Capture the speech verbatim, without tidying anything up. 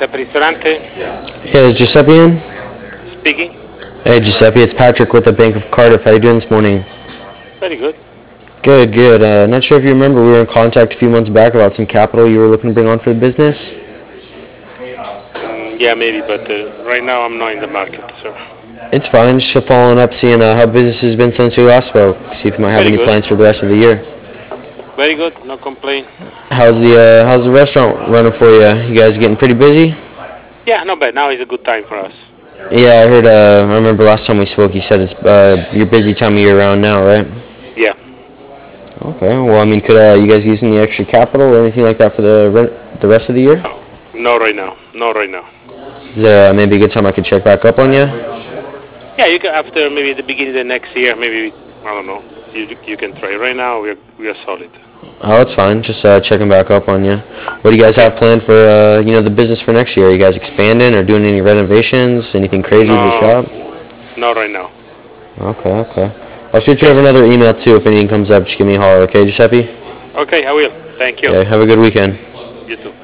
Giuseppe Ristorante Hey, is Giuseppe in? speaking. Hey, Giuseppe, it's Patrick with the Bank of Cardiff. How you doing this morning? Very good. Good, good. Uh, not sure if you remember, we were in contact a few months back about some capital you were looking to bring on for the business. Mm, yeah, maybe, but uh, right now I'm not in the market, so. It's fine. Just following up, seeing uh, how business has been since we last spoke. See if you might have Very any good. plans for the rest of the year. Very good. No complaint. How's the uh, how's the restaurant running for you? You guys getting pretty busy? Yeah, not bad. Now is a good time for us. Yeah, I heard. Uh, I remember last time we spoke, you said it's uh, your busy time of year around now, right? Yeah. Okay. Well, I mean, could uh, you guys use any extra capital or anything like that for the re- the rest of the year? No, not right now. Not right now. Is there uh, maybe a good time I could check back up on you? Yeah, you can after maybe the beginning of the next year. Maybe I don't know. You you can try. Right now we are we are solid. Oh, it's fine. Just uh, checking back up on you. What do you guys have planned for uh, you know the business for next year? Are you guys expanding or doing any renovations? Anything crazy with the No, shop? not right now. Okay, okay. I'll shoot you over another email too if anything comes up. Just give me a holler, okay, Giuseppe? Okay, I will. Thank you. Okay. Have a good weekend. You too.